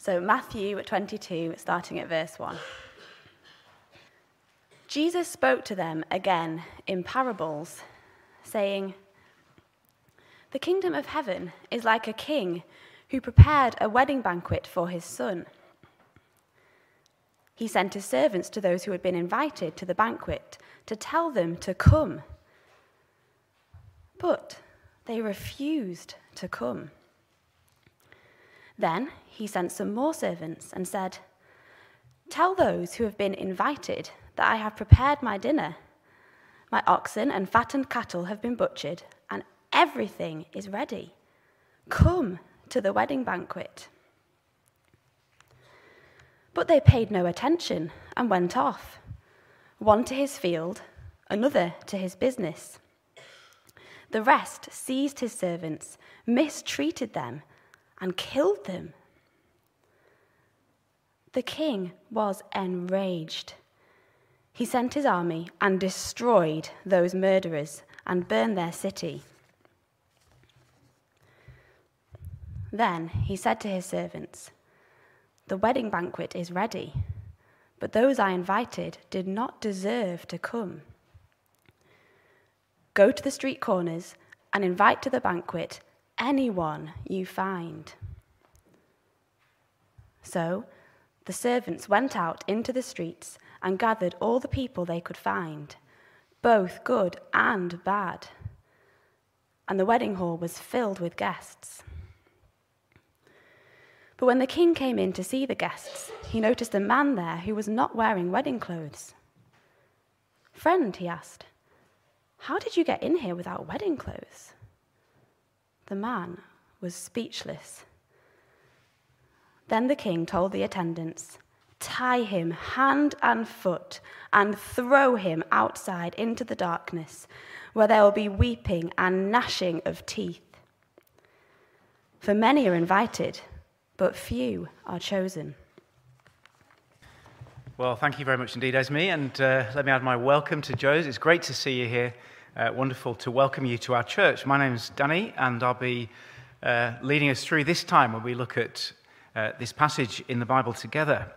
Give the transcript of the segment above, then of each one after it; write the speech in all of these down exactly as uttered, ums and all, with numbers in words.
So Matthew twenty-two, starting at verse one. Jesus spoke to them again in parables, saying, "The kingdom of heaven is like a king who prepared a wedding banquet for his son. He sent his servants to those who had been invited to the banquet to tell them to come. But they refused to come. Then he sent some more servants and said, 'Tell those who have been invited that I have prepared my dinner. My oxen and fattened cattle have been butchered, and everything is ready. Come to the wedding banquet.' But they paid no attention and went off, one to his field, another to his business. The rest seized his servants, mistreated them, and killed them. The king was enraged. He sent his army and destroyed those murderers and burned their city. Then he said to his servants, 'The wedding banquet is ready, but those I invited did not deserve to come. Go to the street corners and invite to the banquet anyone you find.' So the servants went out into the streets and gathered all the people they could find, both good and bad. And the wedding hall was filled with guests. But when the king came in to see the guests, he noticed a man there who was not wearing wedding clothes. 'Friend,' he asked, 'how did you get in here without wedding clothes?' The man was speechless. Then the king told the attendants, 'Tie him hand and foot and throw him outside into the darkness, where there will be weeping and gnashing of teeth. For many are invited, but few are chosen.'" Well, thank you very much indeed, Esme, and uh, let me add my welcome to Joe's. It's great to see you here. Uh, wonderful to welcome you to our church. My name's Danny, and I'll be uh, leading us through this time when we look at uh, this passage in the Bible together.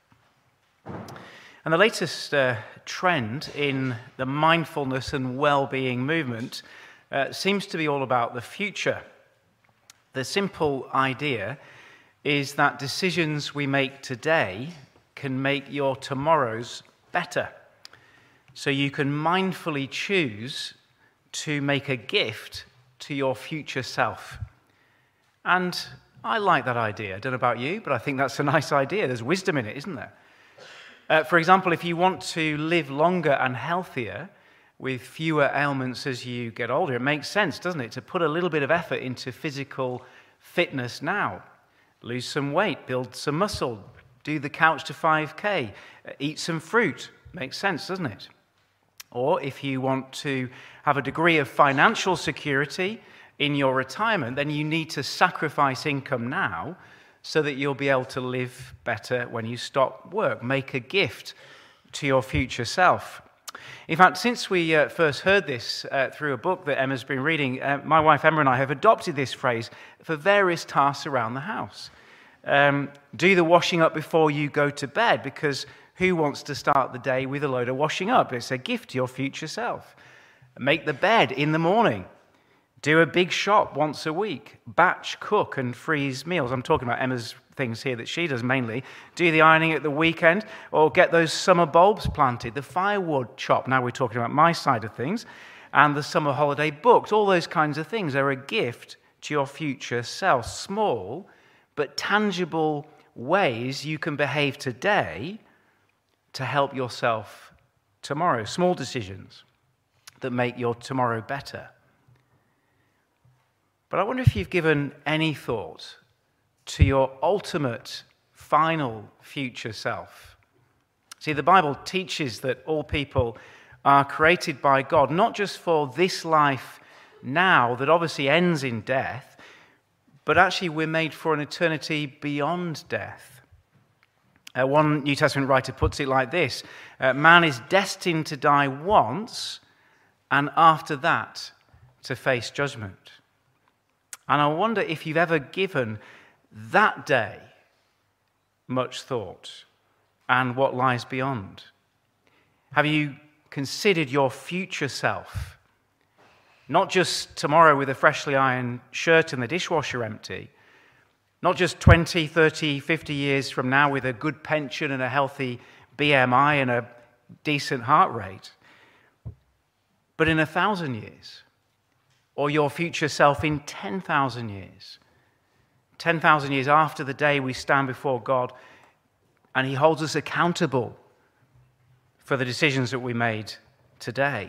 And the latest uh, trend in the mindfulness and well-being movement uh, seems to be all about the future. The simple idea is that decisions we make today can make your tomorrows better. So you can mindfully choose to make a gift to your future self. And I like that idea. I don't know about you, but I think that's a nice idea. There's wisdom in it, isn't there? Uh, for example, if you want to live longer and healthier with fewer ailments as you get older, it makes sense, doesn't it, to put a little bit of effort into physical fitness now. Lose some weight, build some muscle, do the couch to five K, eat some fruit. Makes sense, doesn't it? Or if you want to have a degree of financial security in your retirement, then you need to sacrifice income now so that you'll be able to live better when you stop work. Make a gift to your future self. In fact, since we uh, first heard this uh, through a book that Emma's been reading, uh, my wife Emma and I have adopted this phrase for various tasks around the house. Um, do the washing up before you go to bed, because who wants to start the day with a load of washing up? It's a gift to your future self. Make the bed in the morning. Do a big shop once a week. Batch cook and freeze meals. I'm talking about Emma's things here that she does mainly. Do the ironing at the weekend, or get those summer bulbs planted. The firewood chop. Now we're talking about my side of things. And the summer holiday booked. All those kinds of things are a gift to your future self. Small but tangible ways you can behave today to help yourself tomorrow. Small decisions that make your tomorrow better. But I wonder if you've given any thought to your ultimate, final future self. See, the Bible teaches that all people are created by God, not just for this life now that obviously ends in death, but actually we're made for an eternity beyond death. Uh, one New Testament writer puts it like this: uh, man is destined to die once, and after that to face judgment. And I wonder if you've ever given that day much thought and what lies beyond? Have you considered your future self? Not just tomorrow with a freshly ironed shirt and the dishwasher empty. Not just twenty, thirty, fifty years from now with a good pension and a healthy B M I and a decent heart rate. But in a thousand years. Or your future self in ten thousand years. ten thousand years after the day we stand before God and he holds us accountable for the decisions that we made today.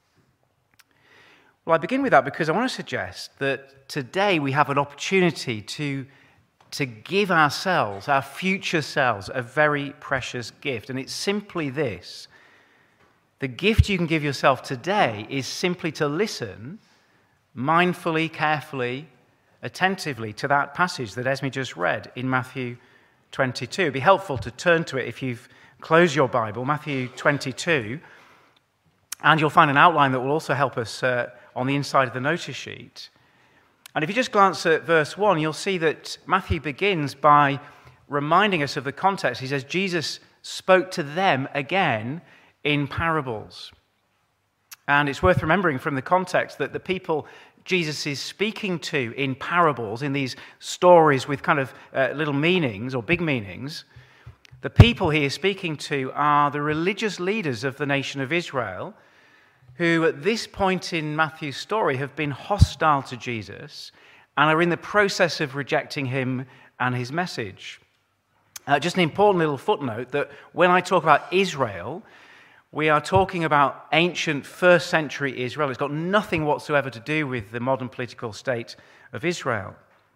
Well, I begin with that because I want to suggest that today we have an opportunity to, to give ourselves, our future selves, a very precious gift. And it's simply this. The gift you can give yourself today is simply to listen mindfully, carefully, attentively to that passage that Esme just read in Matthew twenty-two. It'd be helpful to turn to it if you've closed your Bible, Matthew twenty-two, and you'll find an outline that will also help us uh, on the inside of the notice sheet. And if you just glance at verse one, you'll see that Matthew begins by reminding us of the context. He says, Jesus spoke to them again in parables. And it's worth remembering from the context that the people Jesus is speaking to in parables, in these stories with kind of uh, little meanings or big meanings, the people he is speaking to are the religious leaders of the nation of Israel, who at this point in Matthew's story have been hostile to Jesus and are in the process of rejecting him and his message. Uh, just an important little footnote that when I talk about Israel, we are talking about ancient first century Israel. It's got nothing whatsoever to do with the modern political state of Israel.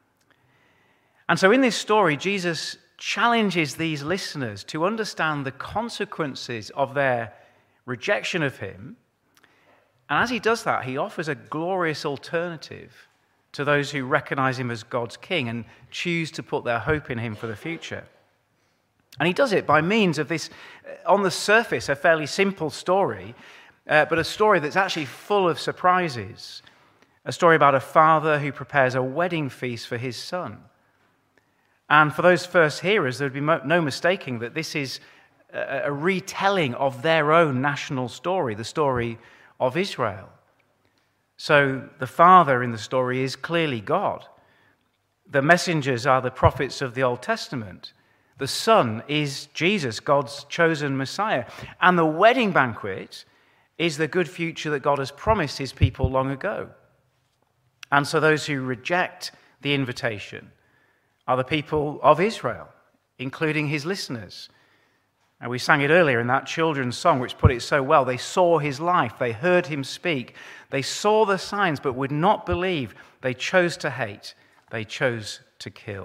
And so in this story, Jesus challenges these listeners to understand the consequences of their rejection of him. And as he does that, he offers a glorious alternative to those who recognize him as God's king and choose to put their hope in him for the future. And he does it by means of this, on the surface, a fairly simple story, uh, but a story that's actually full of surprises. A story about a father who prepares a wedding feast for his son. And for those first hearers, there would be no mistaking that this is a, a retelling of their own national story, the story of Israel. So the father in the story is clearly God. The messengers are the prophets of the Old Testament. The son is Jesus, God's chosen Messiah. And the wedding banquet is the good future that God has promised his people long ago. And so those who reject the invitation are the people of Israel, including his listeners. And we sang it earlier in that children's song, which put it so well. They saw his life. They heard him speak. They saw the signs, but would not believe. They chose to hate. They chose to kill.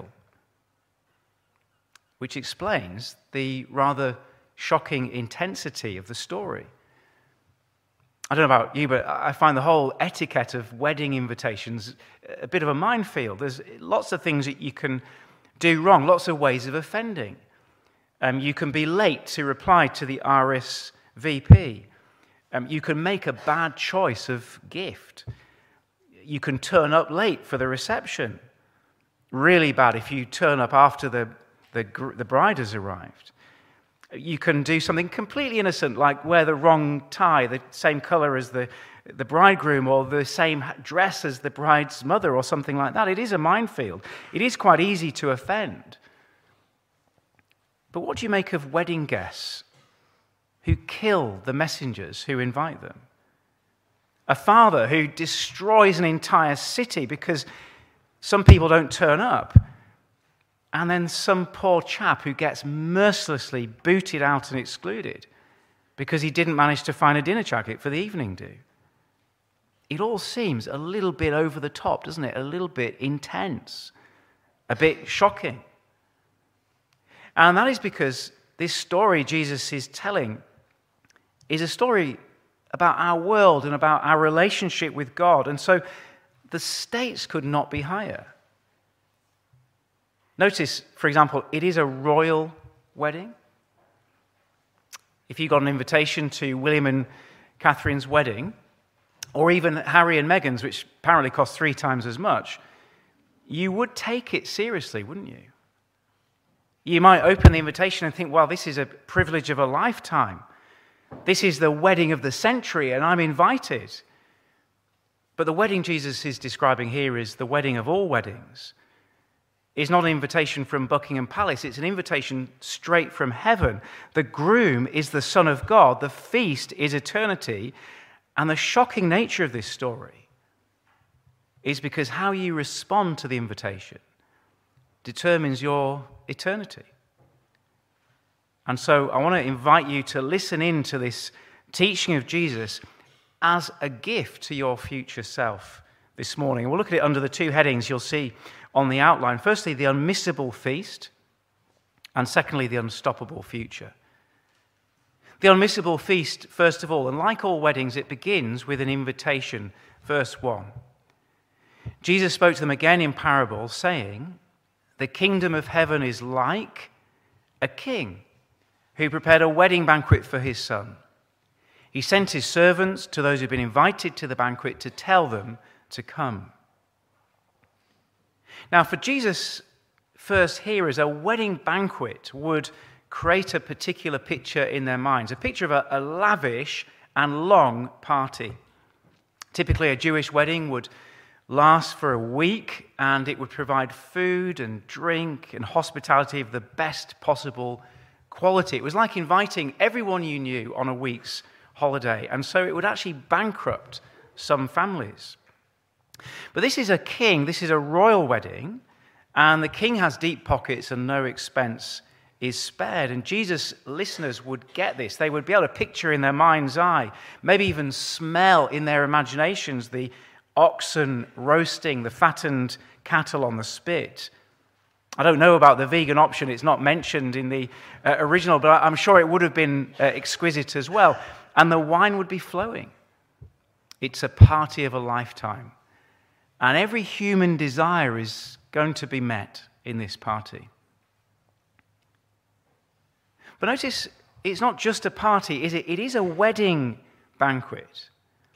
Which explains the rather shocking intensity of the story. I don't know about you, but I find the whole etiquette of wedding invitations a bit of a minefield. There's lots of things that you can do wrong, lots of ways of offending. Um, you can be late to reply to the R S V P. Um, you can make a bad choice of gift. You can turn up late for the reception. Really bad if you turn up after the The, the bride has arrived. You can do something completely innocent, like wear the wrong tie, the same color as the, the bridegroom, or the same dress as the bride's mother, or something like that. It is a minefield. It is quite easy to offend. But what do you make of wedding guests who kill the messengers who invite them? A father who destroys an entire city because some people don't turn up. And then some poor chap who gets mercilessly booted out and excluded because he didn't manage to find a dinner jacket for the evening do. It all seems a little bit over the top, doesn't it? A little bit intense, a bit shocking. And that is because this story Jesus is telling is a story about our world and about our relationship with God. And so the stakes could not be higher. Notice, for example, it is a royal wedding. If you got an invitation to William and Catherine's wedding, or even Harry and Meghan's, which apparently cost three times as much, you would take it seriously, wouldn't you? You might open the invitation and think, well, this is a privilege of a lifetime. This is the wedding of the century, and I'm invited. But the wedding Jesus is describing here is the wedding of all weddings. It's not an invitation from Buckingham Palace. It's an invitation straight from heaven. The groom is the Son of God. The feast is eternity. And the shocking nature of this story is because how you respond to the invitation determines your eternity. And so I want to invite you to listen in to this teaching of Jesus as a gift to your future self this morning. We'll look at it under the two headings you'll see on the outline. Firstly, the unmissable feast, and secondly, the unstoppable future. The unmissable feast, first of all, and like all weddings, it begins with an invitation. Verse one. Jesus spoke to them again in parable, saying, "The kingdom of heaven is like a king who prepared a wedding banquet for his son. He sent his servants to those who'd been invited to the banquet to tell them to come." Now, for Jesus' first hearers, a wedding banquet would create a particular picture in their minds, a picture of a, a lavish and long party. Typically, a Jewish wedding would last for a week, and it would provide food and drink and hospitality of the best possible quality. It was like inviting everyone you knew on a week's holiday, and so it would actually bankrupt some families. But this is a king, this is a royal wedding, and the king has deep pockets and no expense is spared. And Jesus' listeners would get this. They would be able to picture in their mind's eye, maybe even smell in their imaginations the oxen roasting, the fattened cattle on the spit. I don't know about the vegan option, it's not mentioned in the uh, original, but I'm sure it would have been uh, exquisite as well. And the wine would be flowing. It's a party of a lifetime. And every human desire is going to be met in this party. But notice, it's not just a party, is it? It is a wedding banquet.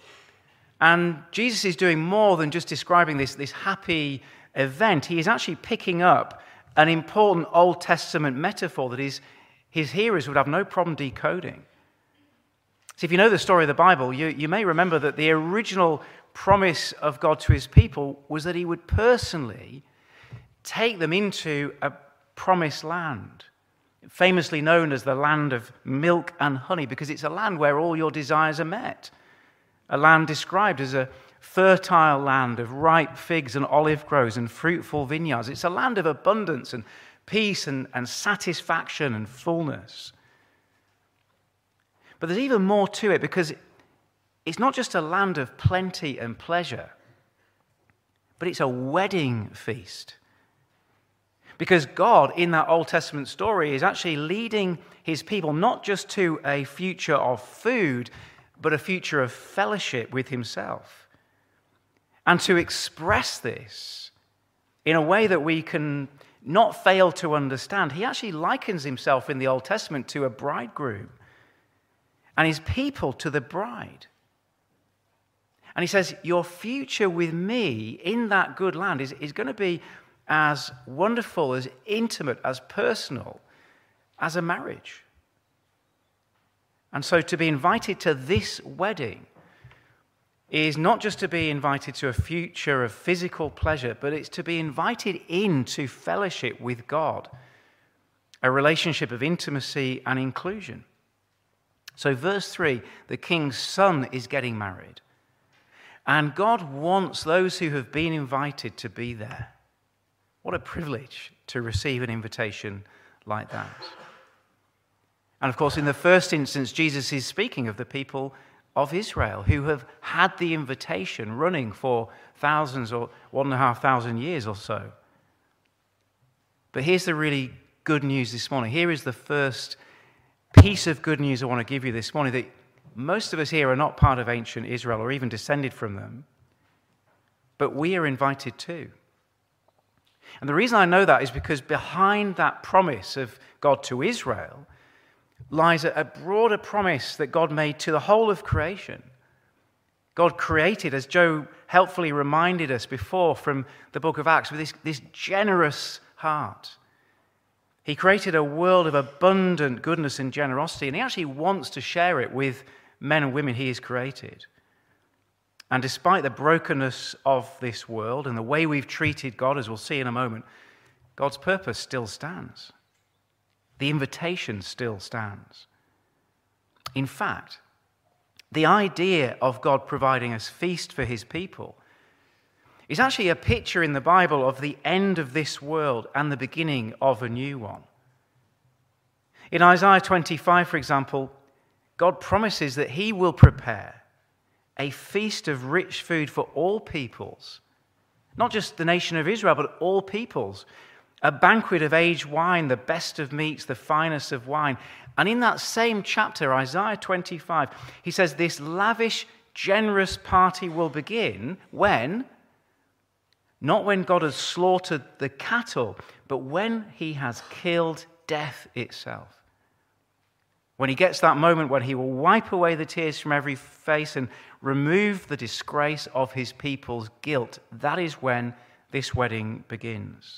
And Jesus is doing more than just describing this, this happy event. He is actually picking up an important Old Testament metaphor that his, his hearers would have no problem decoding. So if you know the story of the Bible, you, you may remember that the original promise of God to his people was that he would personally take them into a promised land, famously known as the land of milk and honey, because it's a land where all your desires are met. A land described as a fertile land of ripe figs and olive groves and fruitful vineyards. It's a land of abundance and peace and, and satisfaction and fullness. But there's even more to it, because it's not just a land of plenty and pleasure, but it's a wedding feast. Because God, in that Old Testament story, is actually leading his people not just to a future of food, but a future of fellowship with himself. And to express this in a way that we can not fail to understand, he actually likens himself in the Old Testament to a bridegroom and his people to the bride. And he says, your future with me in that good land is, is going to be as wonderful, as intimate, as personal as a marriage. And so to be invited to this wedding is not just to be invited to a future of physical pleasure, but it's to be invited into fellowship with God, a relationship of intimacy and inclusion. So verse three, the king's son is getting married. And God wants those who have been invited to be there. What a privilege to receive an invitation like that. And of course, in the first instance, Jesus is speaking of the people of Israel who have had the invitation running for thousands or one and a half thousand years or so. But here's the really good news this morning. Here is the first piece of good news I want to give you this morning, that most of us here are not part of ancient Israel or even descended from them, but we are invited too. And the reason I know that is because behind that promise of God to Israel lies a broader promise that God made to the whole of creation. God created, as Joe helpfully reminded us before from the book of Acts, with this, this generous heart. He created a world of abundant goodness and generosity, and he actually wants to share it with men and women he has created. And despite the brokenness of this world and the way we've treated God, as we'll see in a moment, God's purpose still stands. The invitation still stands. In fact, the idea of God providing us feast for his people is actually a picture in the Bible of the end of this world and the beginning of a new one. In Isaiah twenty-five, for example, God promises that he will prepare a feast of rich food for all peoples, not just the nation of Israel, but all peoples, a banquet of aged wine, the best of meats, the finest of wine. And in that same chapter, Isaiah twenty-five, he says this lavish, generous party will begin when? Not when God has slaughtered the cattle, but when he has killed death itself. When he gets that moment when he will wipe away the tears from every face and remove the disgrace of his people's guilt, that is when this wedding begins.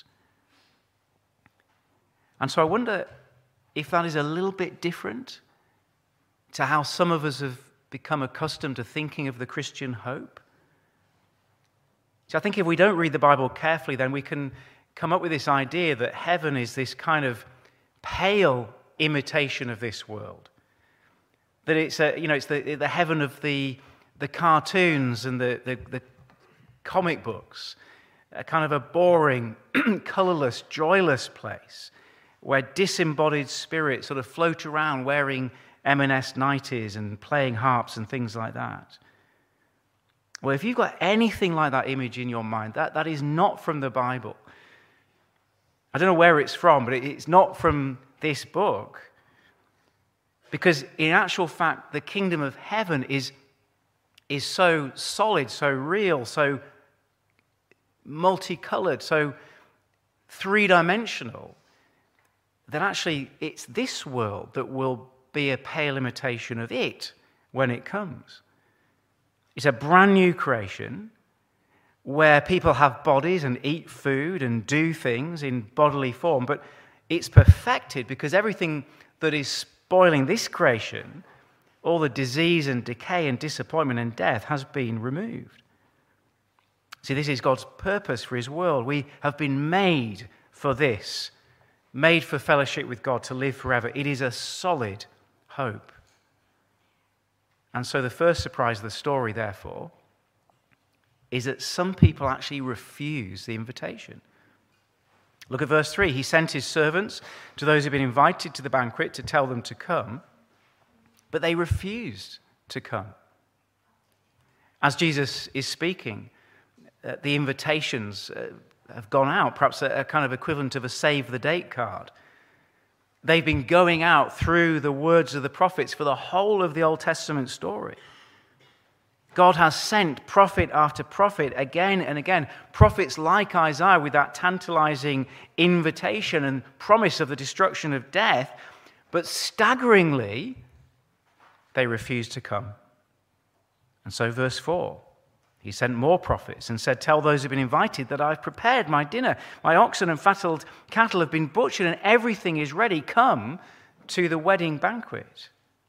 And so I wonder if that is a little bit different to how some of us have become accustomed to thinking of the Christian hope. So I think if we don't read the Bible carefully, then we can come up with this idea that heaven is this kind of pale imitation of this world. That it's a, you know, it's the, the heaven of the, the cartoons and the, the, the comic books, a kind of a boring, colourless, joyless place where disembodied spirits sort of float around wearing M and S nineties and playing harps and things like that. Well, if you've got anything like that image in your mind, that, that is not from the Bible. I don't know where it's from, but it's not from this book. Because in actual fact, the kingdom of heaven is, is so solid, so real, so multicolored, so three-dimensional, that actually it's this world that will be a pale imitation of it when it comes. It's a brand new creation where people have bodies and eat food and do things in bodily form, but it's perfected because everything that is spoiling this creation, all the disease and decay and disappointment and death, has been removed. See, this is God's purpose for his world. We have been made for this, made for fellowship with God, to live forever. It is a solid hope. And so the first surprise of the story, therefore, is that some people actually refuse the invitation. Look at verse three. He sent his servants to those who had been invited to the banquet to tell them to come, but they refused to come. As Jesus is speaking, uh, the invitations uh, have gone out, perhaps a, a kind of equivalent of a save the date card. They've been going out through the words of the prophets for the whole of the Old Testament story. God has sent prophet after prophet again and again, prophets like Isaiah with that tantalizing invitation and promise of the destruction of death, but staggeringly, they refused to come. And so verse four, he sent more prophets and said, tell those who have been invited that I've prepared my dinner. My oxen and fattened cattle have been butchered and everything is ready. Come to the wedding banquet.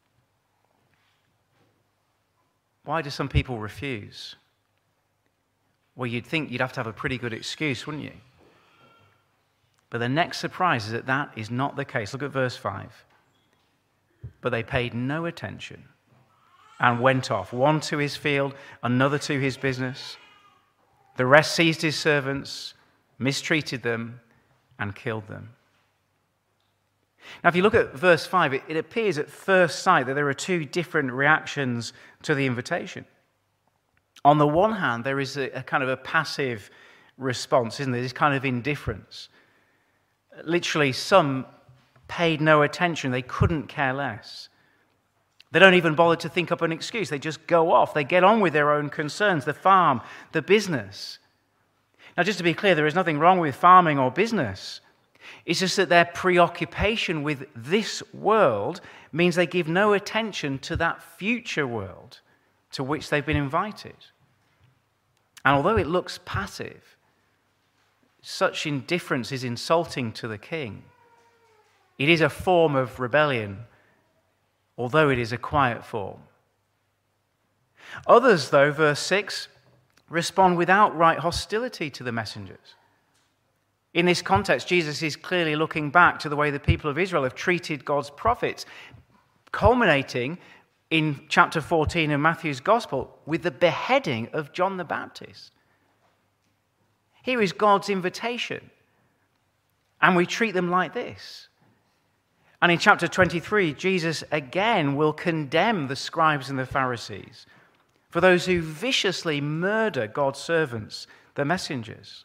Why do some people refuse? Well, you'd think you'd have to have a pretty good excuse, wouldn't you? But the next surprise is that that is not the case. Look at verse five. But they paid no attention and went off, one to his field, another to his business. The rest seized his servants, mistreated them, and killed them. Now, if you look at verse five, it, it appears at first sight that there are two different reactions to the invitation. On the one hand, there is a, a kind of a passive response, isn't there? This kind of indifference. Literally, some paid no attention. They couldn't care less. They don't even bother to think up an excuse. They just go off. They get on with their own concerns, the farm, the business. Now, just to be clear, there is nothing wrong with farming or business. It's just that their preoccupation with this world means they give no attention to that future world to which they've been invited. And although it looks passive, such indifference is insulting to the king. It is a form of rebellion, although it is a quiet form. Others, though, verse six, respond with outright hostility to the messengers. In this context, Jesus is clearly looking back to the way the people of Israel have treated God's prophets, culminating in chapter fourteen of Matthew's Gospel with the beheading of John the Baptist. Here is God's invitation, and we treat them like this. And in chapter twenty-three, Jesus again will condemn the scribes and the Pharisees for those who viciously murder God's servants, the messengers.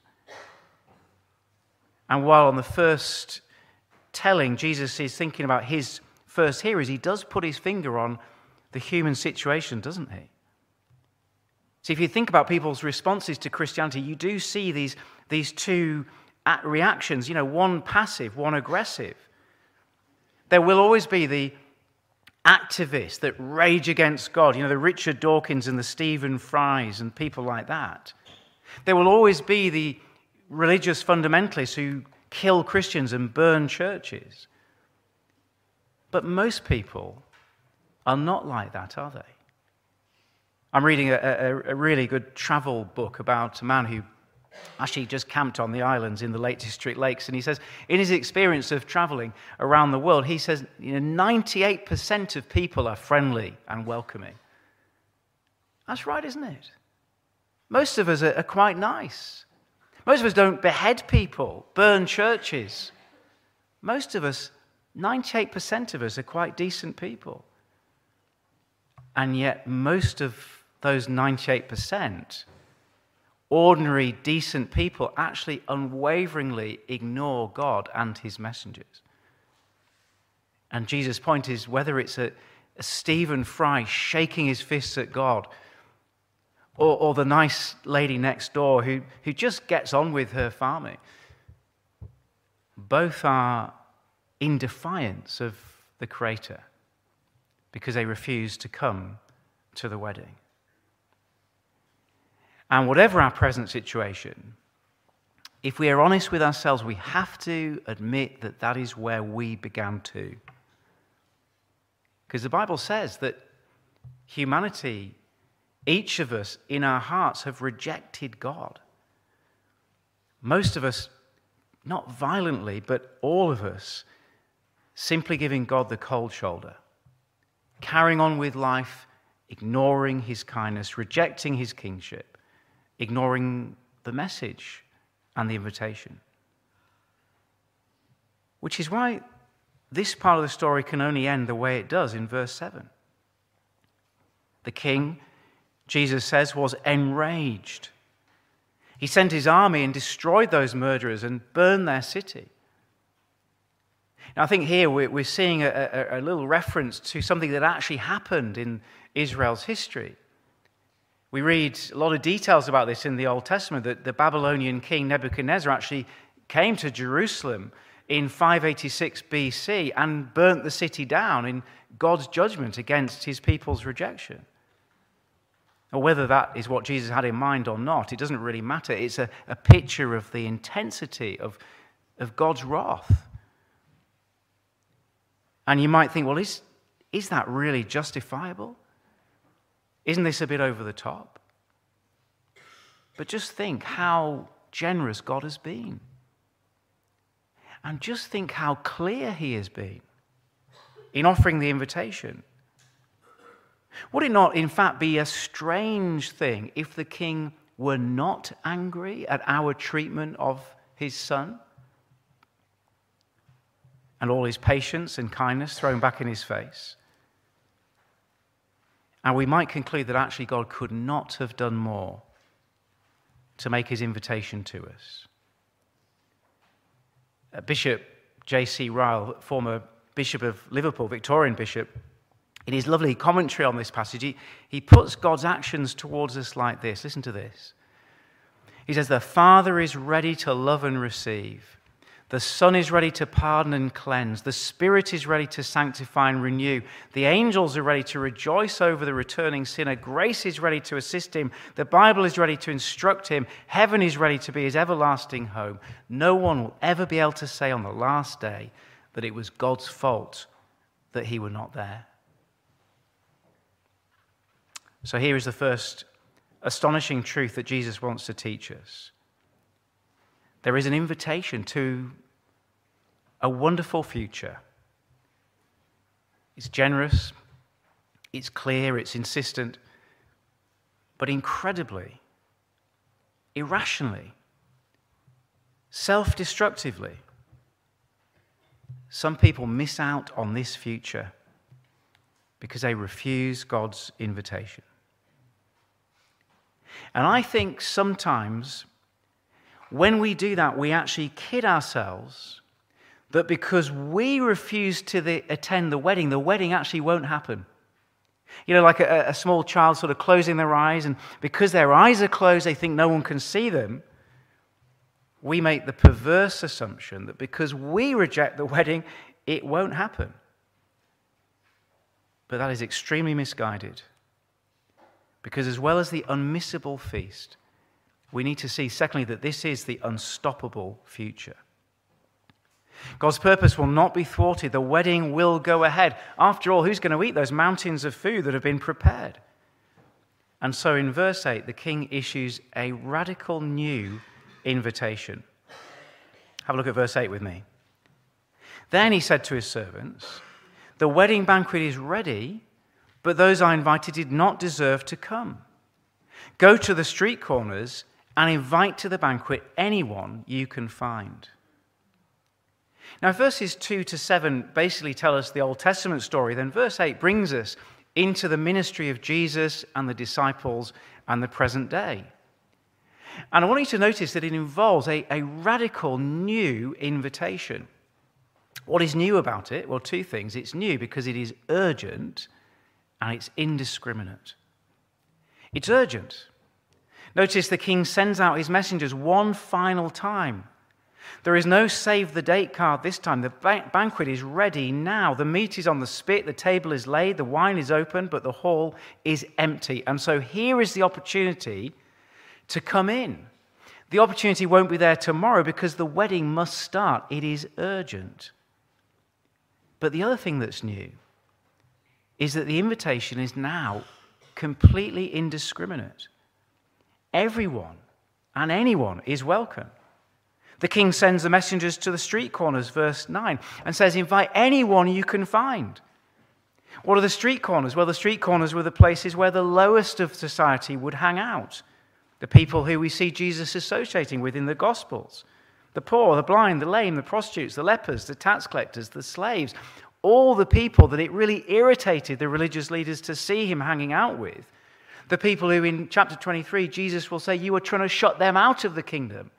And while on the first telling, Jesus is thinking about his first hearers, he does put his finger on the human situation, doesn't he? See, if you think about people's responses to Christianity, you do see these, these two reactions, you know, one passive, one aggressive. There will always be the activists that rage against God, you know, the Richard Dawkins and the Stephen Frys and people like that. There will always be the religious fundamentalists who kill Christians and burn churches. But most people are not like that, are they? I'm reading a, a, a really good travel book about a man who actually just camped on the islands in the Lake District Lakes, and he says, in his experience of traveling around the world, he says, you know, ninety-eight percent of people are friendly and welcoming. That's right, isn't it? Most of us are, are quite nice. Most of us don't behead people, burn churches. Most of us, ninety-eight percent of us, are quite decent people. And yet most of those ninety-eight percent, ordinary, decent people, actually unwaveringly ignore God and his messengers. And Jesus' point is, whether it's a, a Stephen Fry shaking his fists at God, Or, or the nice lady next door who, who just gets on with her farming. Both are in defiance of the Creator because they refuse to come to the wedding. And whatever our present situation, if we are honest with ourselves, we have to admit that that is where we began too. Because the Bible says that humanity, each of us in our hearts, have rejected God. Most of us, not violently, but all of us, simply giving God the cold shoulder, carrying on with life, ignoring his kindness, rejecting his kingship, ignoring the message and the invitation. Which is why this part of the story can only end the way it does in verse seven. The king, Jesus says, was enraged. He sent his army and destroyed those murderers and burned their city. Now, I think here we're seeing a, a, a little reference to something that actually happened in Israel's history. We read a lot of details about this in the Old Testament, that the Babylonian king Nebuchadnezzar actually came to Jerusalem in five eighty-six B C and burnt the city down in God's judgment against his people's rejection. Or whether that is what Jesus had in mind or not, it doesn't really matter. It's a, a picture of the intensity of, of God's wrath. And you might think, well, is, is that really justifiable? Isn't this a bit over the top? But just think how generous God has been. And just think how clear he has been in offering the invitation. Would it not, in fact, be a strange thing if the king were not angry at our treatment of his son? And all his patience and kindness thrown back in his face? And we might conclude that actually God could not have done more to make his invitation to us. Uh, Bishop J C Ryle, former Bishop of Liverpool, Victorian bishop, in his lovely commentary on this passage, he, he puts God's actions towards us like this. Listen to this. He says, the Father is ready to love and receive. The Son is ready to pardon and cleanse. The Spirit is ready to sanctify and renew. The angels are ready to rejoice over the returning sinner. Grace is ready to assist him. The Bible is ready to instruct him. Heaven is ready to be his everlasting home. No one will ever be able to say on the last day, that it was God's fault that he were not there. So here is the first astonishing truth that Jesus wants to teach us. There is an invitation to a wonderful future. It's generous, it's clear, it's insistent, but incredibly, irrationally, self-destructively, some people miss out on this future because they refuse God's invitation. And I think sometimes when we do that, we actually kid ourselves that because we refuse to the, attend the wedding, the wedding actually won't happen. You know, like a, a small child sort of closing their eyes, and because their eyes are closed, they think no one can see them. We make the perverse assumption that because we reject the wedding, it won't happen. But that is extremely misguided. Because as well as the unmissable feast, we need to see, secondly, that this is the unstoppable future. God's purpose will not be thwarted. The wedding will go ahead. After all, who's going to eat those mountains of food that have been prepared? And so in verse eight, the king issues a radical new invitation. Have a look at verse eight with me. Then he said to his servants, "The wedding banquet is ready, but those I invited did not deserve to come. Go to the street corners and invite to the banquet anyone you can find." Now, verses two to seven basically tell us the Old Testament story. Then verse eight brings us into the ministry of Jesus and the disciples and the present day. And I want you to notice that it involves a, a radical new invitation. What is new about it? Well, two things. It's new because it is urgent and it's indiscriminate. It's urgent. Notice the king sends out his messengers one final time. There is no save the date card this time. The banquet is ready now. The meat is on the spit, the table is laid, the wine is open, but the hall is empty. And so here is the opportunity to come in. The opportunity won't be there tomorrow because the wedding must start. It is urgent. But the other thing that's new is that the invitation is now completely indiscriminate. Everyone and anyone is welcome. The king sends the messengers to the street corners, verse nine, and says, invite anyone you can find. What are the street corners? Well, the street corners were the places where the lowest of society would hang out. The people who we see Jesus associating with in the Gospels. The poor, the blind, the lame, the prostitutes, the lepers, the tax collectors, the slaves. All the people that it really irritated the religious leaders to see him hanging out with. The people who in chapter twenty-three, Jesus will say, you are trying to shut them out of the kingdom.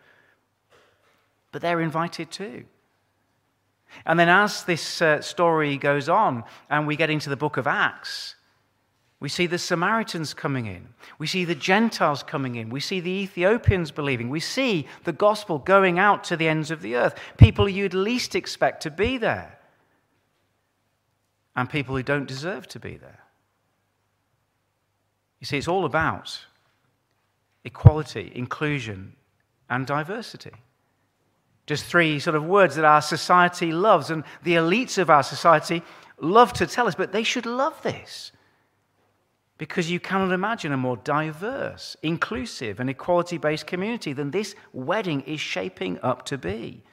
But they're invited too. And then as this uh, story goes on and we get into the book of Acts, we see the Samaritans coming in. We see the Gentiles coming in. We see the Ethiopians believing. We see the gospel going out to the ends of the earth. People you'd least expect to be there. And people who don't deserve to be there. You see, it's all about equality, inclusion, and diversity. Just three sort of words that our society loves, and the elites of our society love to tell us, but they should love this. Because you cannot imagine a more diverse, inclusive, and equality-based community than this wedding is shaping up to be.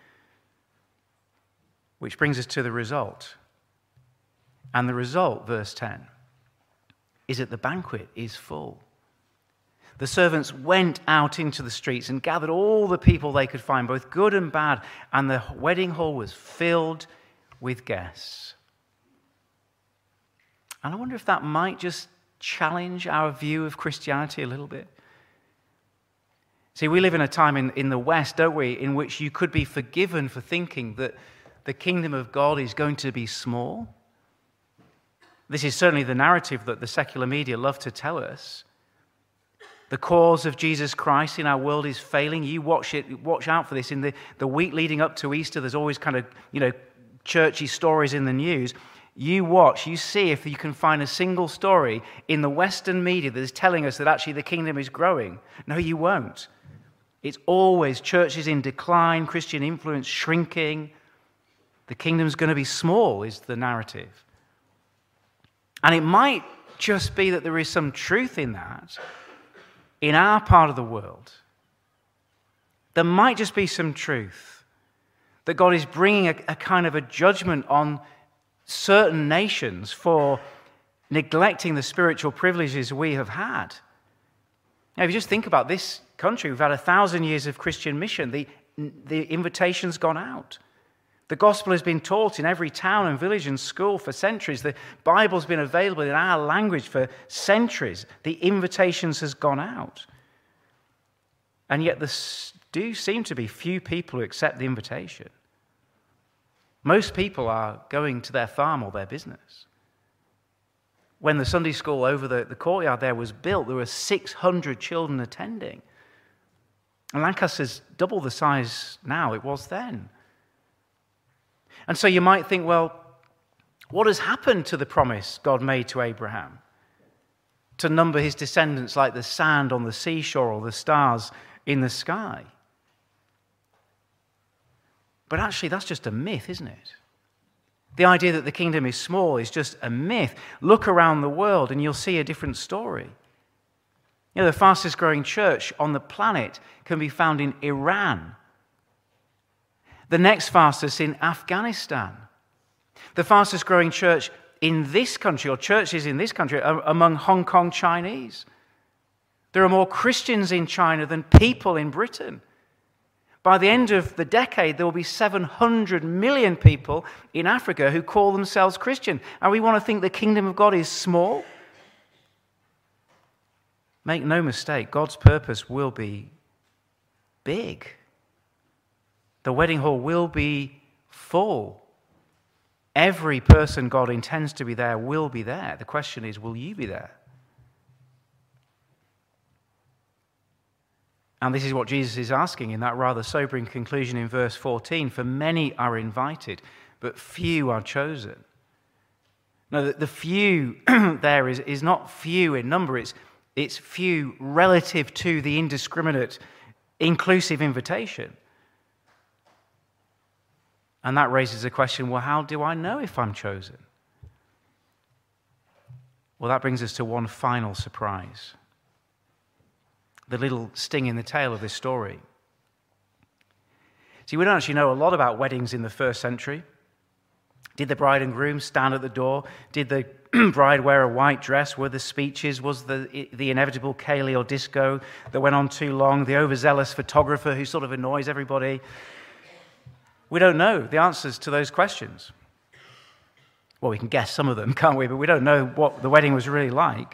Which brings us to the result. And the result, verse ten, is that the banquet is full. The servants went out into the streets and gathered all the people they could find, both good and bad, and the wedding hall was filled with guests. And I wonder if that might just challenge our view of Christianity a little bit. See, we live in a time in, in the West, don't we, in which you could be forgiven for thinking that the kingdom of God is going to be small. This is certainly the narrative that the secular media love to tell us. The cause of Jesus Christ in our world is failing. You watch it, watch out for this. In the, the week leading up to Easter, there's always kind of, you know, churchy stories in the news. You watch, you see if you can find a single story in the Western media that is telling us that actually the kingdom is growing. No, you won't. It's always churches in decline, Christian influence shrinking. The kingdom's going to be small, is the narrative. And it might just be that there is some truth in that in our part of the world. There might just be some truth that God is bringing a, a kind of a judgment on certain nations for neglecting the spiritual privileges we have had. Now, if you just think about this country, we've had a thousand years of Christian mission. The, the invitation's gone out. The gospel has been taught in every town and village and school for centuries. The Bible's been available in our language for centuries. The invitations has gone out. And yet there do seem to be few people who accept the invitation. Most people are going to their farm or their business. When the Sunday school over the, the courtyard there was built, there were six hundred children attending. And Lancaster's double the size now it was then. And so you might think, well, what has happened to the promise God made to Abraham? To number his descendants like the sand on the seashore or the stars in the sky. But actually, that's just a myth, isn't it? The idea that the kingdom is small is just a myth. Look around the world and you'll see a different story. You know, the fastest growing church on the planet can be found in Iran. The next fastest in Afghanistan. The fastest growing church in this country, or churches in this country, are among Hong Kong Chinese. There are more Christians in China than people in Britain. By the end of the decade, there will be seven hundred million people in Africa who call themselves Christian. And we want to think the kingdom of God is small? Make no mistake, God's purpose will be big. The wedding hall will be full. Every person God intends to be there will be there. The question is, will you be there? And this is what Jesus is asking in that rather sobering conclusion in verse fourteen. For many are invited, but few are chosen. Now, the, the few there is, is not few in number. It's, it's few relative to the indiscriminate, inclusive invitation. And that raises the question, well, how do I know if I'm chosen? Well, that brings us to one final surprise. The little sting in the tail of this story. See, we don't actually know a lot about weddings in the first century. Did the bride and groom stand at the door? Did the bride wear a white dress? Were the speeches? Was the, the inevitable ceilidh or disco that went on too long? The overzealous photographer who sort of annoys everybody? We don't know the answers to those questions. Well, we can guess some of them, can't we? But we don't know what the wedding was really like.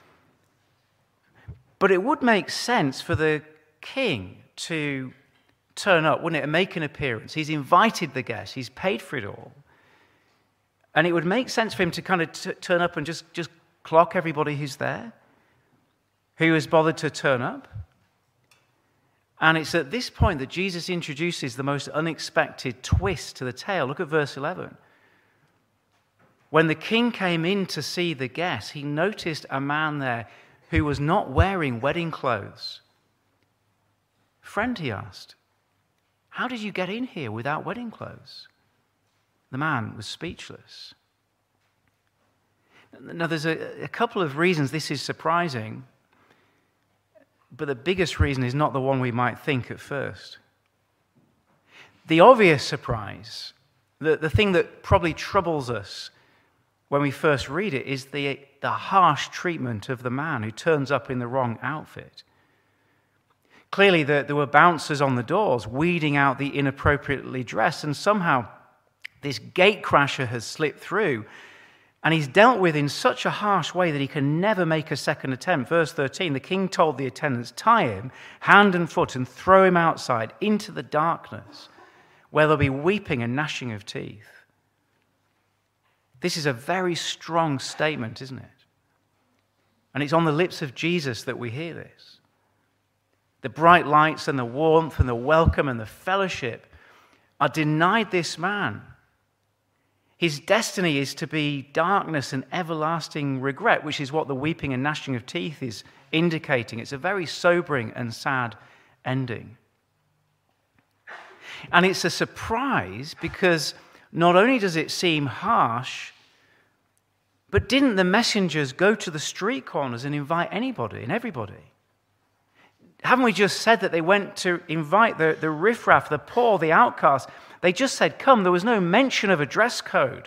But it would make sense for the king to turn up, wouldn't it, and make an appearance. He's invited the guests. He's paid for it all. And it would make sense for him to kind of t- turn up and just, just clock everybody who's there, who has bothered to turn up. And it's at this point that Jesus introduces the most unexpected twist to the tale. Look at verse eleven. When the king came in to see the guests, he noticed a man there who was not wearing wedding clothes. Friend, he asked, how did you get in here without wedding clothes? The man was speechless. Now, there's a, a couple of reasons this is surprising, but the biggest reason is not the one we might think at first. The obvious surprise, the, the thing that probably troubles us when we first read it, is the, the harsh treatment of the man who turns up in the wrong outfit. Clearly, the, there were bouncers on the doors weeding out the inappropriately dressed, and somehow this gatecrasher has slipped through, and he's dealt with in such a harsh way that he can never make a second attempt. Verse thirteen, the king told the attendants, tie him hand and foot and throw him outside into the darkness, where there'll be weeping and gnashing of teeth. This is a very strong statement, isn't it? And it's on the lips of Jesus that we hear this. The bright lights and the warmth and the welcome and the fellowship are denied this man. His destiny is to be darkness and everlasting regret, which is what the weeping and gnashing of teeth is indicating. It's a very sobering and sad ending. And it's a surprise because not only does it seem harsh, but didn't the messengers go to the street corners and invite anybody and everybody? Haven't we just said that they went to invite the, the riffraff, the poor, the outcasts? They just said, come. There was no mention of a dress code.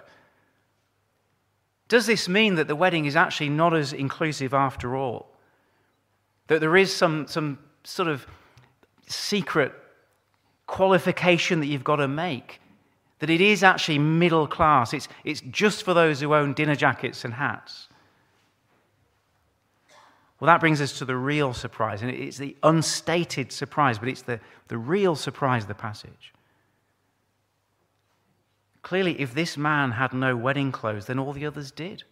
Does this mean that the wedding is actually not as inclusive after all? That there is some, some sort of secret qualification that you've got to make? That it is actually middle class. It's, it's just for those who own dinner jackets and hats. Well, that brings us to the real surprise, and it's the unstated surprise, but it's the, the real surprise of the passage. Clearly, if this man had no wedding clothes, then all the others did.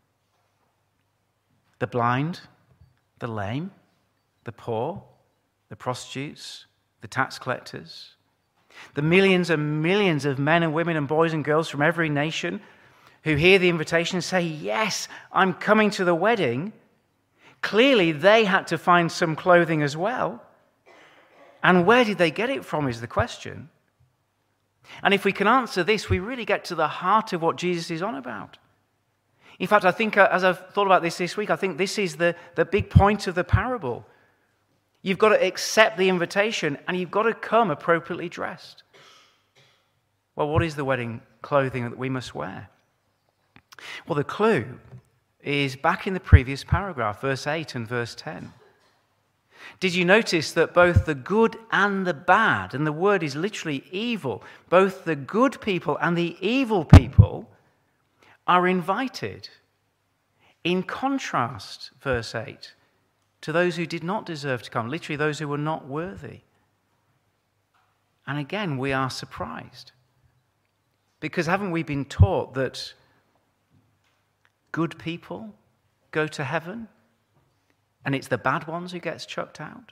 The blind, the lame, the poor, the prostitutes, the tax collectors, the millions and millions of men and women and boys and girls from every nation who hear the invitation and say, yes, I'm coming to the wedding. Clearly, they had to find some clothing as well. And where did they get it from is the question. And if we can answer this, we really get to the heart of what Jesus is on about. In fact, I think as I've thought about this this week, I think this is the, the big point of the parable. You've got to accept the invitation and you've got to come appropriately dressed. Well, what is the wedding clothing that we must wear? Well, the clue is back in the previous paragraph, verse eight and verse ten. Did you notice that both the good and the bad, and the word is literally evil, both the good people and the evil people are invited? In contrast, verse eight, to those who did not deserve to come, literally those who were not worthy. And again, we are surprised. Because haven't we been taught that good people go to heaven? And it's the bad ones who gets chucked out?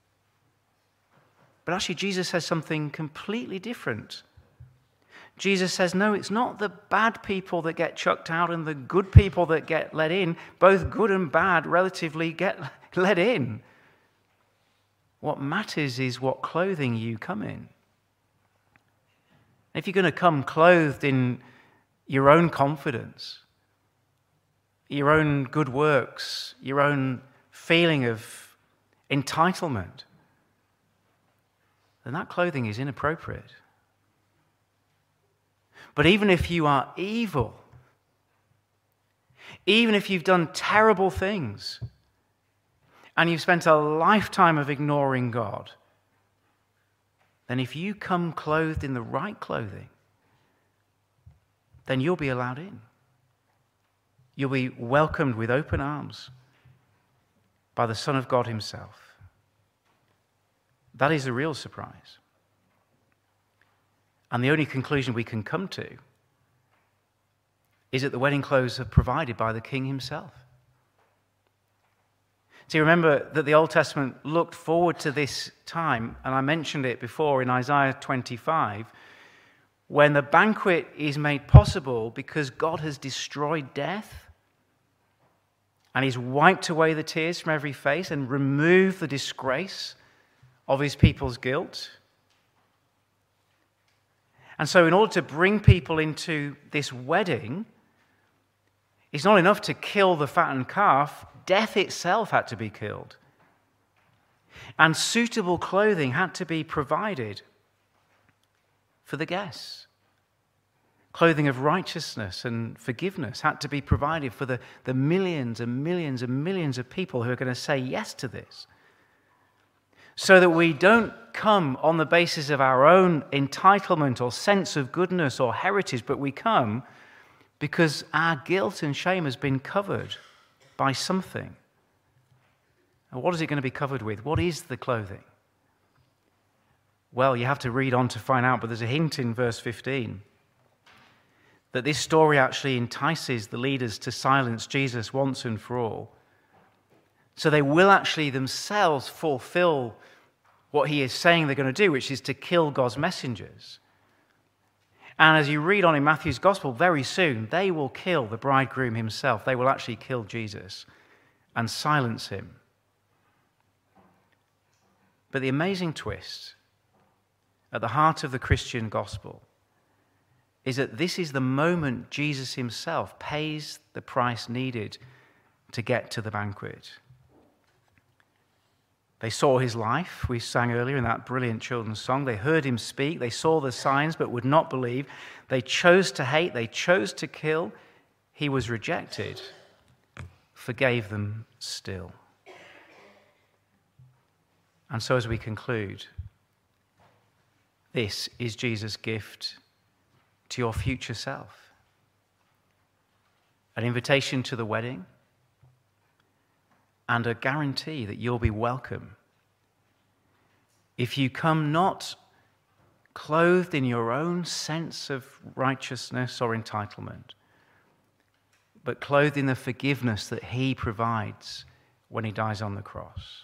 But actually, Jesus says something completely different. Jesus says, no, it's not the bad people that get chucked out and the good people that get let in. Both good and bad relatively get let in. What matters is what clothing you come in. If you're going to come clothed in your own confidence, your own good works, your own feeling of entitlement, then that clothing is inappropriate. But even if you are evil, even if you've done terrible things, and you've spent a lifetime of ignoring God, then if you come clothed in the right clothing, then you'll be allowed in. You'll be welcomed with open arms by the Son of God himself. That is the real surprise. And the only conclusion we can come to is that the wedding clothes are provided by the King himself. See, remember that the Old Testament looked forward to this time, and I mentioned it before in Isaiah twenty-five, when the banquet is made possible because God has destroyed death and he's wiped away the tears from every face and removed the disgrace of his people's guilt. And so in order to bring people into this wedding, it's not enough to kill the fattened calf. Death itself had to be killed. And suitable clothing had to be provided for the guests. Clothing of righteousness and forgiveness had to be provided for the, the millions and millions and millions of people who are going to say yes to this. So that we don't come on the basis of our own entitlement or sense of goodness or heritage, but we come because our guilt and shame has been covered by something. And what is it going to be covered with? What is the clothing? Well, you have to read on to find out, but there's a hint in verse fifteen that this story actually entices the leaders to silence Jesus once and for all. So they will actually themselves fulfill what he is saying they're going to do, which is to kill God's messengers. And as you read on in Matthew's gospel, very soon they will kill the bridegroom himself. They will actually kill Jesus and silence him. But the amazing twist at the heart of the Christian gospel is that this is the moment Jesus himself pays the price needed to get to the banquet. They saw his life, we sang earlier in that brilliant children's song. They heard him speak. They saw the signs but would not believe. They chose to hate. They chose to kill. He was rejected, forgave them still. And so as we conclude, this is Jesus' gift to your future self. An invitation to the wedding, and a guarantee that you'll be welcome if you come not clothed in your own sense of righteousness or entitlement, but clothed in the forgiveness that he provides when he dies on the cross.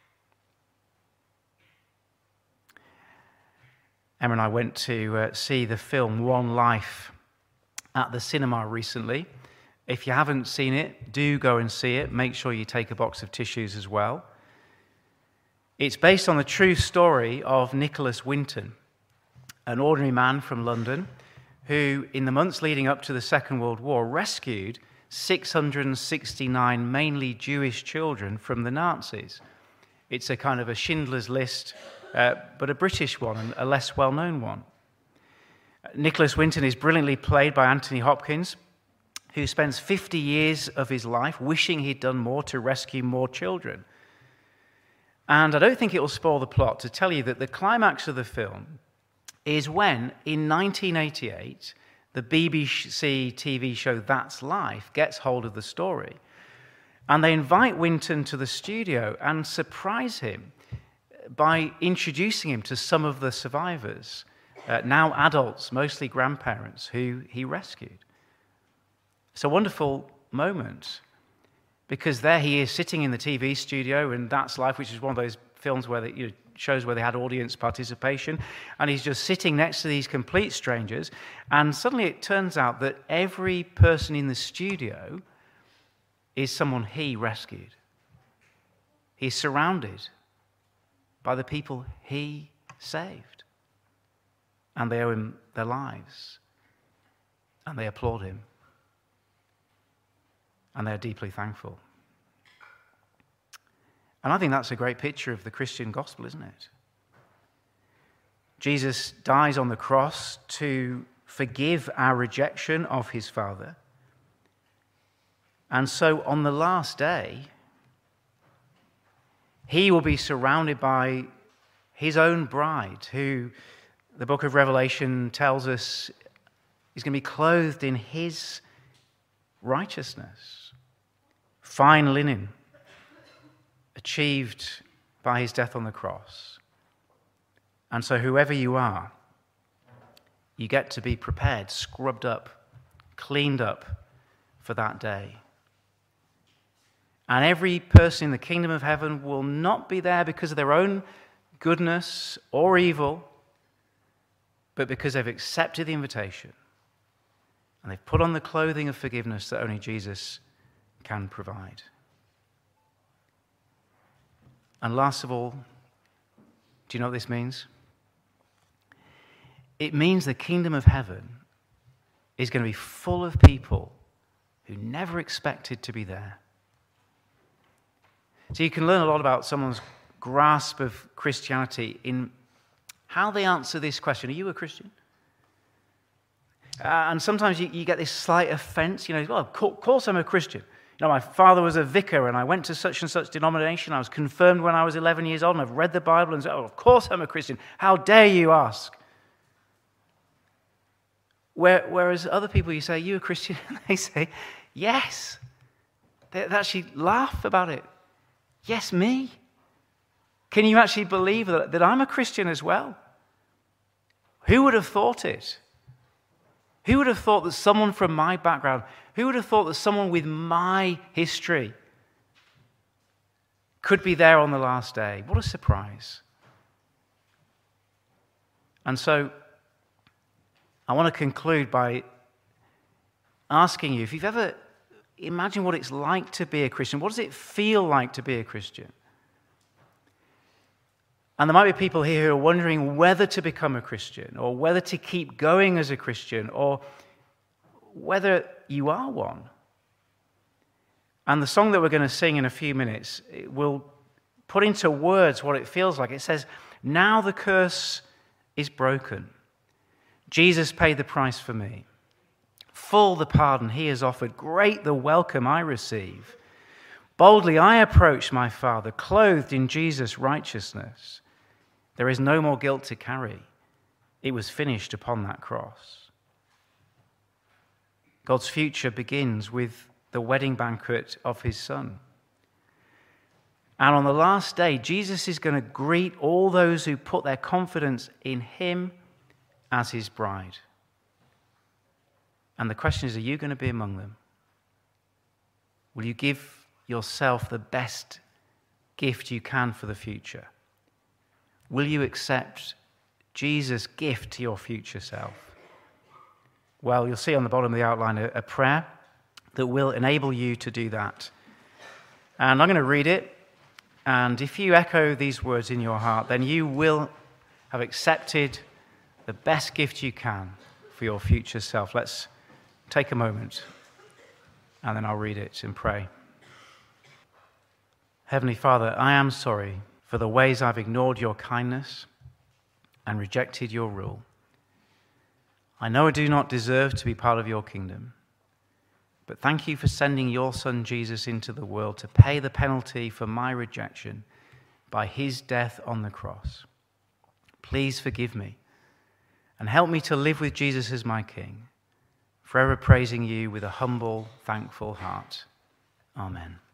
Emma and I went to uh, see the film One Life at the cinema recently. If you haven't seen it, do go and see it. Make sure you take a box of tissues as well. It's based on the true story of Nicholas Winton, an ordinary man from London who, in the months leading up to the Second World War, rescued six hundred sixty-nine mainly Jewish children from the Nazis. It's a kind of a Schindler's List, uh, but a British one and a less well-known one. Nicholas Winton is brilliantly played by Anthony Hopkins, who spends fifty years of his life wishing he'd done more to rescue more children. And I don't think it will spoil the plot to tell you that the climax of the film is when, in nineteen eighty-eight, the B B C T V show That's Life gets hold of the story. And they invite Winton to the studio and surprise him by introducing him to some of the survivors, uh, now adults, mostly grandparents, who he rescued. It's a wonderful moment, because there he is sitting in the T V studio, and That's Life, which is one of those films where they, you know, shows where they had audience participation, and he's just sitting next to these complete strangers, and suddenly it turns out that every person in the studio is someone he rescued. He's surrounded by the people he saved, and they owe him their lives, and they applaud him. And they're deeply thankful. And I think that's a great picture of the Christian gospel, isn't it? Jesus dies on the cross to forgive our rejection of his Father. And so on the last day, he will be surrounded by his own bride, who the book of Revelation tells us is going to be clothed in his righteousness. Fine linen, achieved by his death on the cross. And so whoever you are, you get to be prepared, scrubbed up, cleaned up for that day. And every person in the kingdom of heaven will not be there because of their own goodness or evil, but because they've accepted the invitation and they've put on the clothing of forgiveness that only Jesus can provide. And last of all, do you know what this means? It means the kingdom of heaven is going to be full of people who never expected to be there. So you can learn a lot about someone's grasp of Christianity in how they answer this question: are you a Christian? Uh, and sometimes you, you get this slight offense, you know, well, of course I'm a Christian. You know, my father was a vicar and I went to such and such denomination. I was confirmed when I was eleven years old and I've read the Bible and said, oh, of course I'm a Christian. How dare you ask? Where, whereas other people, you say, are you a Christian? And they say, yes. They, they actually laugh about it. Yes, me. Can you actually believe that, that I'm a Christian as well? Who would have thought it? Who would have thought that someone from my background, who would have thought that someone with my history could be there on the last day? What a surprise. And so I want to conclude by asking you, if you've ever imagined what it's like to be a Christian, what does it feel like to be a Christian? And there might be people here who are wondering whether to become a Christian, or whether to keep going as a Christian, or whether you are one. And the song that we're going to sing in a few minutes will put into words what it feels like. It says, now the curse is broken. Jesus paid the price for me. Full the pardon he has offered. Great the welcome I receive. Boldly I approach my Father, clothed in Jesus' righteousness. There is no more guilt to carry. It was finished upon that cross. God's future begins with the wedding banquet of his Son. And on the last day, Jesus is going to greet all those who put their confidence in him as his bride. And the question is, are you going to be among them? Will you give yourself the best gift you can for the future? Will you accept Jesus' gift to your future self? Well, you'll see on the bottom of the outline a, a prayer that will enable you to do that. And I'm going to read it. And if you echo these words in your heart, then you will have accepted the best gift you can for your future self. Let's take a moment, and then I'll read it and pray. Heavenly Father, I am sorry for the ways I've ignored your kindness and rejected your rule. I know I do not deserve to be part of your kingdom, but thank you for sending your Son Jesus into the world to pay the penalty for my rejection by his death on the cross. Please forgive me and help me to live with Jesus as my King, forever praising you with a humble, thankful heart. Amen.